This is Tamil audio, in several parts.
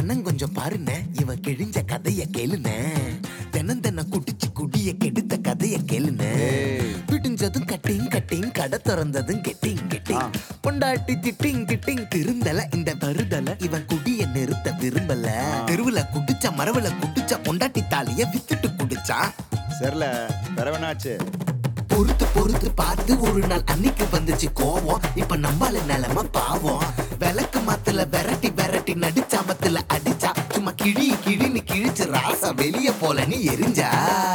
அண்ணன் கொஞ்சம் பாருன இவன் கிழிஞ்ச கதைய கேளுன தினம் தினம் குடிச்சு குடிய கெடுத்த கதைய கேளுன விடிஞ்சதும் கட்டிங் கட்டிங் கடை திறந்ததும் கெட்டிங் கெட்டிங் பொண்டாட்டி திட்டிங் திட்டிங் திருந்தல இந்த வருதல இவன் குடிய நிறுத்த விரும்பல தெருவுல குடிச்ச மரவுல குடிச்ச பொண்டாட்டி தாலிய வித்துட்டு குடிச்சா சரில வரவனாச்சு பொறுத்து பொறுத்து பார்த்து ஒரு நாள் அன்னைக்கு வந்துச்சு கோவம் இப்ப நம்மள நிலைமை பாவம் விளக்கு மாத்துல விரட்டி விரட்டி நடிச்சாமத்துல அடிச்சா சும்மா கிழி கிழின்னு கிழிச்சு ராசா வெளிய போல நீ எரிஞ்சா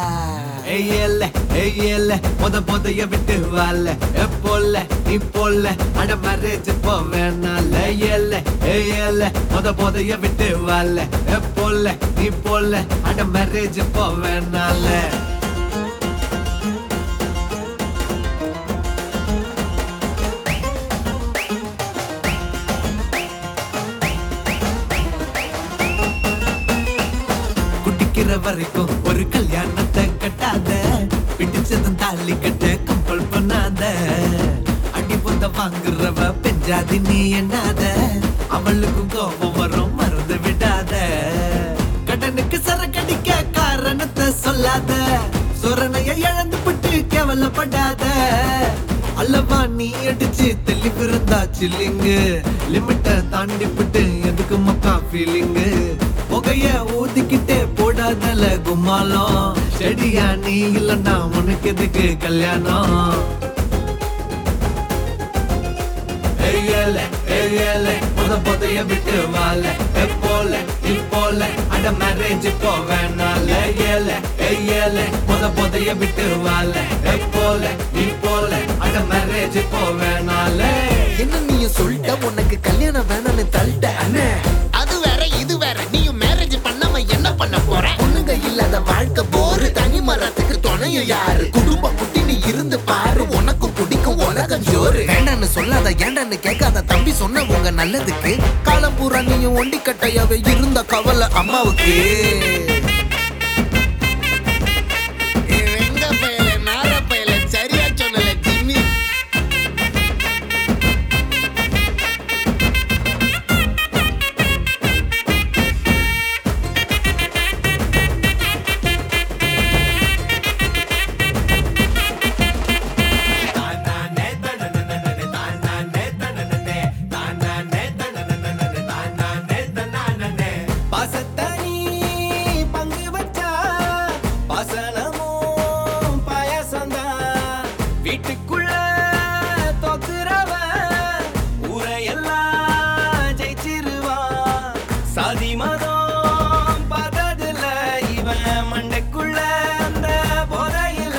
போதைய விட்டு வாழ எப்போல்ல இப்போல்ல அட மேரேஜ் போவேனால போதைய விட்டு வாழ எப்போல்ல இப்போல்ல அட மேரேஜ் போவேனால வரைக்கும் ஒரு கல்யாணத்தை கட்டாத பிடிச்சதும் தாலி கட்ட கம்பல் பண்ணாத அடி பொந்த வாங்குறவ பெஞ்சாதி நீ எண்ணாத அவளுக்கும் கோபம் வரும் மறந்து விடாத கடனுக்கு சரக்கடிக்க காரணத்தை சொல்லாத சொரணைய இழந்து விட்டு கேவலப்படாத அல்லவா நீ அடிச்சு தெளிவு இருந்தா சில்லிங்கு லிமிட்ட தாண்டி விட்டு எதுக்கு மக்கா ஃபீலிங்கு புகைய ஊதிக்கிட்டே போடாதல கும்மாலம் செடியா நீ இல்லன்னா உனக்கு எதுக்கு கல்யாணம் போதைய விட்டு வாழ எப்போல இப்போல அட மேரேஜ் போவேனால போதைய விட்டு வாழ எப்போல இப்போல அட மேரேஜ் போவேனால என்ன நீ சொல்லிட்ட உனக்கு கல்யாணம் வேணும்னு தள்ளிட்ட அண்ணே அது வேற இது வேற நீயும் மேரேஜ் பண்ணாம என்ன பண்ண போற பொண்ணுங்க இல்லாத வாழ்க்கை போரு தனி மரத்துக்கு துணையும் யாரு குடும்ப குட்டி நீ இருந்து பாரு உனக்கும் குடிக்கும் உலகம் ஜோறு வேண்டான்னு சொல்லாத ஏண்டான்னு கேட்காத தம்பி சொன்ன உங்க நல்லதுக்கு காலம் பூரா நீயும் ஒண்டி கட்டையாவே இருந்த கவலை அம்மாவுக்கு வீட்டுக்குள்ள தோக்குறவ ஊரையெல்லாம் ஜெயிச்சிருவா சாதி மதம் பார்த்ததுல இவன் மண்டைக்குள்ள அந்த போதையில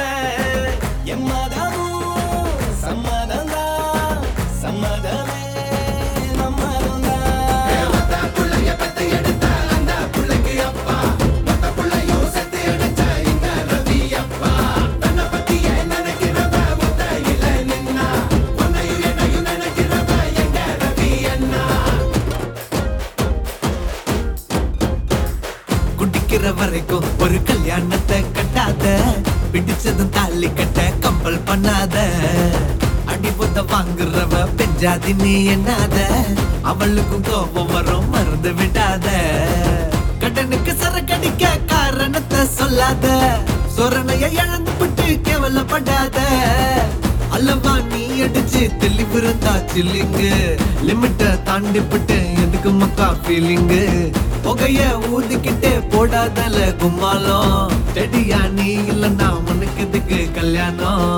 எம்மதமும் சம்மதம் தான் சம்மதமே வரைக்கும் ஒரு கல்யாணத்தை கட்டாத பிடிச்சதும் தாலி கட்ட கம்பல் பண்ணாத அடி பொத்த வாங்குறவ பெஞ்சாதி நீ எண்ணாத அவளுக்கும் கோபம் வரும் மறந்து விடாத கடனுக்கு சரக்கடிக்க காரணத்தை சொல்லாத சொரணைய இழந்து விட்டு கேவலப்படாத அல்லவா நீ அடிச்சு தெளிவு இருந்தா சில்லிங்கு லிமிட்ட தாண்டி விட்டு எதுக்கு மக்கா ஃபீலிங்கு புகைய ஊதிக்கிட்டே போடாதல கும்மாலம் செடியா நீ இல்லன்னா உனக்கு எதுக்கு கல்யாணம்